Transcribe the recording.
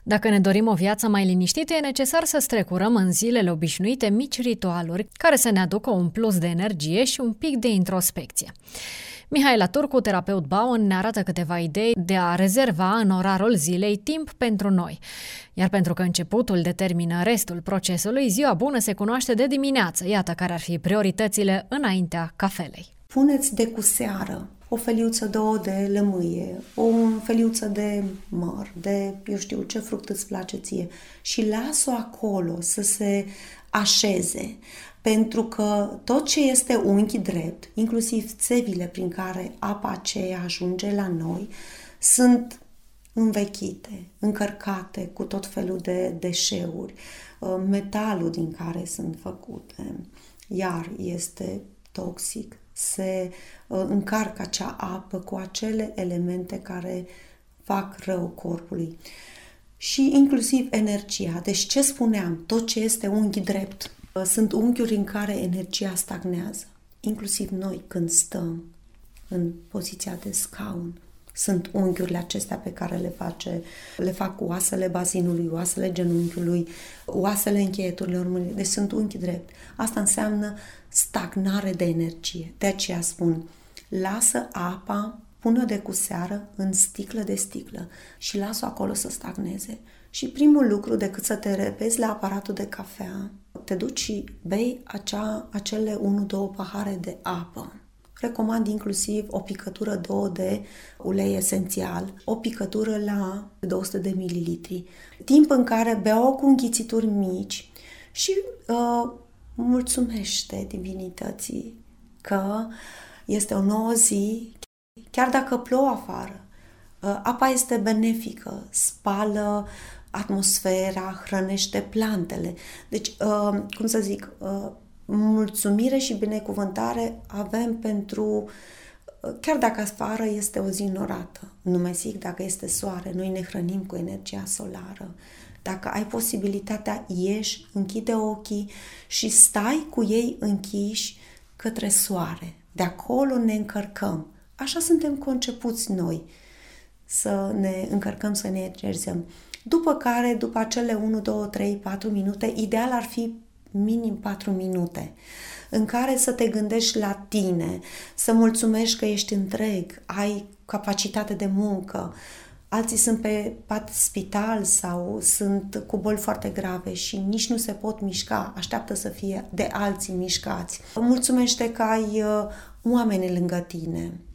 Dacă ne dorim o viață mai liniștită, e necesar să strecurăm în zilele obișnuite mici ritualuri care să ne aducă un plus de energie și un pic de introspecție. Mihaela Turcu, terapeut Bowen, ne arată câteva idei de a rezerva în orarul zilei timp pentru noi. Iar pentru că începutul determină restul procesului, ziua bună se cunoaște de dimineață. Iată care ar fi prioritățile înaintea cafelei. Puneți de cu seară o feliuță, două de lămâie, o feliuță de măr, de, eu știu, ce fruct îți place ție și las-o acolo să se așeze, pentru că tot ce este unghi drept, inclusiv țevile prin care apa aceea ajunge la noi, sunt învechite, încărcate cu tot felul de deșeuri, metalul din care sunt făcute, iar este toxic, se încarcă acea apă cu acele elemente care fac rău corpului. Și inclusiv energia. Deci ce spuneam? Tot ce este unghi drept. Sunt unghiuri în care energia stagnează. Inclusiv noi când stăm în poziția de scaun. Sunt unghiurile acestea pe care le fac oasele bazinului, oasele genunchiului, oasele încheieturilor mâinii. Deci sunt unghi drept. Asta înseamnă stagnare de energie. De aceea spun, lasă apa, pune-o de cu seară în sticlă de sticlă și lasă-o acolo să stagneze. Și primul lucru, decât să te repezi la aparatul de cafea, te duci și bei acele 1-2 pahare de apă. Recomand inclusiv o picătură, 2 de ulei esențial, o picătură la 200 de mililitri. Timp în care beau cu înghițituri mici și mulțumește divinității că este o nouă zi, chiar dacă plouă afară. Apa este benefică, spală atmosfera, hrănește plantele. Deci, mulțumire și binecuvântare avem pentru, chiar dacă afară este o zi norată, nu mai zic dacă este soare, noi ne hrănim cu energia solară. Dacă ai posibilitatea, ieși, închide ochii și stai cu ei închiși către soare. De acolo ne încărcăm. Așa suntem concepuți noi, să ne încărcăm, să ne energizăm. După care, după acele 1, 2, 3, 4 minute, ideal ar fi minim 4 minute, în care să te gândești la tine, să mulțumești că ești întreg, ai capacitate de muncă. Alții sunt pe pat spital sau sunt cu boli foarte grave și nici nu se pot mișca, așteaptă să fie de alții mișcați. Mulțumește că ai oameni lângă tine.